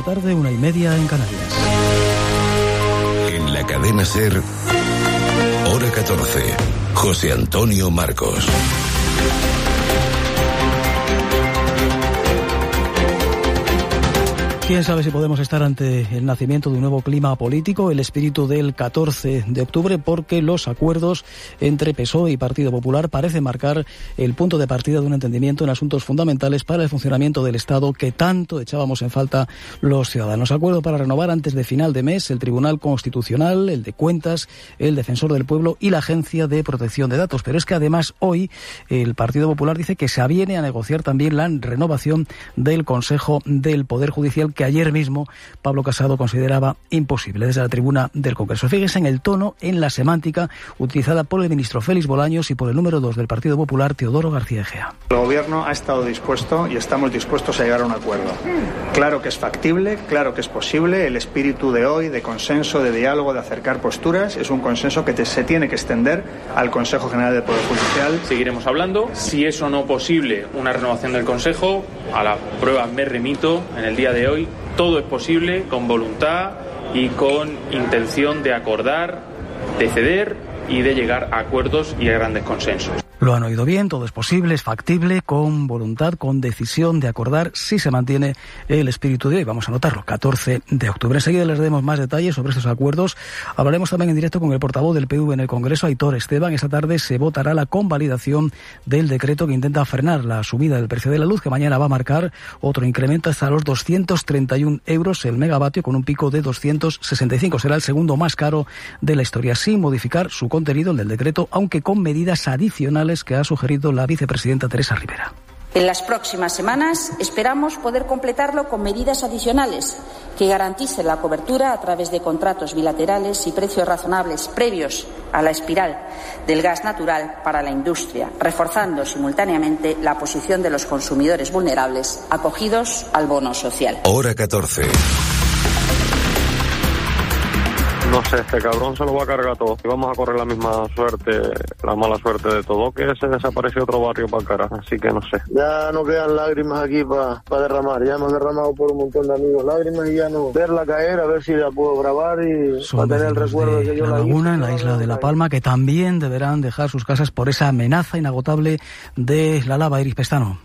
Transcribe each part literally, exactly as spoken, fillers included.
tarde, una y media en Canarias. En la cadena SER, hora catorce, José Antonio Marcos. Quién sabe si podemos estar ante el nacimiento de un nuevo clima político, el espíritu del catorce de octubre, porque los acuerdos entre P S O E y Partido Popular parecen marcar el punto de partida de un entendimiento en asuntos fundamentales para el funcionamiento del Estado que tanto echábamos en falta los ciudadanos. Acuerdo para renovar antes de final de mes el Tribunal Constitucional, el de Cuentas, el Defensor del Pueblo y la Agencia de Protección de Datos. Pero es que además hoy el Partido Popular dice que se aviene a negociar también la renovación del Consejo del Poder Judicial, que ayer mismo Pablo Casado consideraba imposible desde la tribuna del Congreso. Fíjese en el tono, en la semántica utilizada por el ministro Félix Bolaños y por el número dos del Partido Popular, Teodoro García Egea. El Gobierno ha estado dispuesto y estamos dispuestos a llegar a un acuerdo. Claro que es factible, claro que es posible. El espíritu de hoy, de consenso, de diálogo, de acercar posturas, es un consenso que te, se tiene que extender al Consejo General del Poder Judicial. Seguiremos hablando. Si es o no posible una renovación del Consejo, a la prueba me remito en el día de hoy. Todo es posible con voluntad y con intención de acordar, de ceder y de llegar a acuerdos y a grandes consensos. Lo han oído bien, todo es posible, es factible, con voluntad, con decisión de acordar, si se mantiene el espíritu de hoy. Vamos a anotarlo, catorce de octubre. Enseguida les daremos más detalles sobre estos acuerdos. Hablaremos también en directo con el portavoz del P V en el Congreso, Aitor Esteban. Esta tarde se votará la convalidación del decreto que intenta frenar la subida del precio de la luz, que mañana va a marcar otro incremento hasta los doscientos treinta y un euros el megavatio, con un pico de doscientos sesenta y cinco. Será el segundo más caro de la historia, sin modificar su contenido, el del decreto, aunque con medidas adicionales que ha sugerido la vicepresidenta Teresa Rivera. En las próximas semanas esperamos poder completarlo con medidas adicionales que garanticen la cobertura a través de contratos bilaterales y precios razonables previos a la espiral del gas natural para la industria, reforzando simultáneamente la posición de los consumidores vulnerables acogidos al bono social. Hora catorce. No sé, este cabrón se lo va a cargar todo. Y vamos a correr la misma suerte, la mala suerte de todo, que se desapareció otro barrio para el carajo. Así que no sé. Ya no quedan lágrimas aquí para pa derramar. Ya hemos derramado por un montón de amigos lágrimas y ya no. Verla caer, a ver si la puedo grabar y para tener el recuerdo de que yo la la laguna, hice. en la isla de La Palma, que también deberán dejar sus casas por esa amenaza inagotable de la lava. Iris Pestano.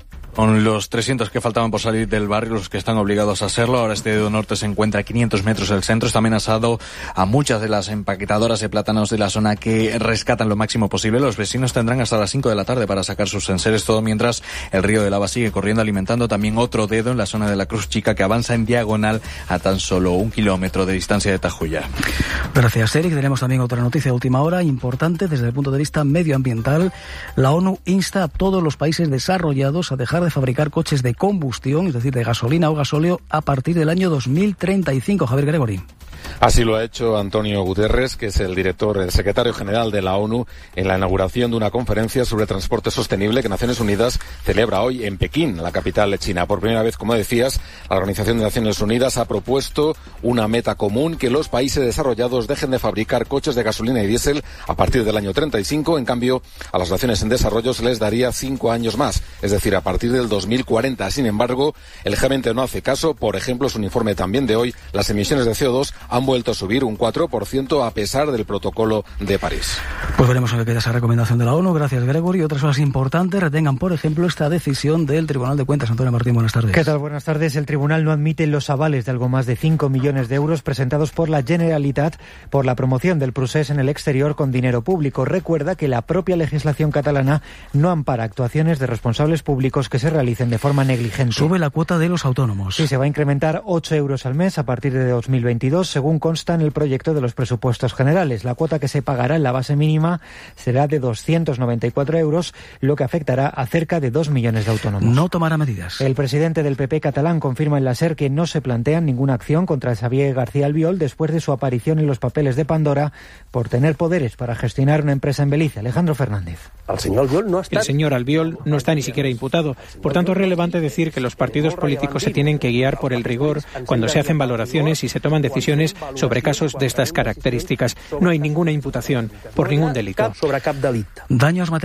Con los trescientos que faltaban por salir del barrio, los que están obligados a hacerlo, ahora este dedo norte se encuentra a quinientos metros del centro. Está amenazado a muchas de las empaquetadoras de plátanos de la zona que rescatan lo máximo posible. Los vecinos tendrán hasta las cinco de la tarde para sacar sus enseres, todo mientras el río de lava sigue corriendo, alimentando también otro dedo en la zona de la Cruz Chica, que avanza en diagonal a tan solo un kilómetro de distancia de Tajuya. Gracias, Eric. Tenemos también otra noticia de última hora, importante desde el punto de vista medioambiental. La ONU insta a todos los países desarrollados a dejar de fabricar coches de combustión, es decir, de gasolina o gasóleo, a partir del año dos mil treinta y cinco. Javier Gregory. Así lo ha hecho Antonio Guterres, que es el director, el secretario general de la ONU, en la inauguración de una conferencia sobre transporte sostenible que Naciones Unidas celebra hoy en Pekín, la capital de China. Por primera vez, como decías, la Organización de Naciones Unidas ha propuesto una meta común: que los países desarrollados dejen de fabricar coches de gasolina y diésel a partir del año treinta y cinco. En cambio, a las naciones en desarrollo se les daría cinco años más, es decir, a partir del dos mil cuarenta. Sin embargo, el G veinte no hace caso. Por ejemplo, es un informe también de hoy, las emisiones de C O dos han vuelto a subir un cuatro por ciento a pesar del protocolo de París. Pues veremos en qué queda esa recomendación de la ONU. Gracias, Gregory. Otras cosas importantes retengan, por ejemplo, esta decisión del Tribunal de Cuentas. Antonio Martín, buenas tardes. ¿Qué tal? Buenas tardes. El tribunal no admite los avales de algo más de cinco millones de euros presentados por la Generalitat por la promoción del procés en el exterior con dinero público. Recuerda que la propia legislación catalana no ampara actuaciones de responsables públicos que se realicen de forma negligente. Sube la cuota de los autónomos. Sí, se va a incrementar ocho euros al mes a partir de dos mil veintidós, según consta en el proyecto de los presupuestos generales. La cuota que se pagará en la base mínima será de doscientos noventa y cuatro euros, lo que afectará a cerca de dos millones de autónomos. No tomará medidas. El presidente del P P catalán confirma en la SER que no se plantean ninguna acción contra Xavier García Albiol después de su aparición en los papeles de Pandora por tener poderes para gestionar una empresa en Belice. Alejandro Fernández. El señor Albiol no está... El señor Albiol no está ni siquiera imputado. Por tanto, es relevante decir que los partidos políticos se tienen que guiar por el rigor cuando se hacen valoraciones y se toman decisiones sobre casos de estas características. No hay ninguna imputación por ningún delito. Daños materiales.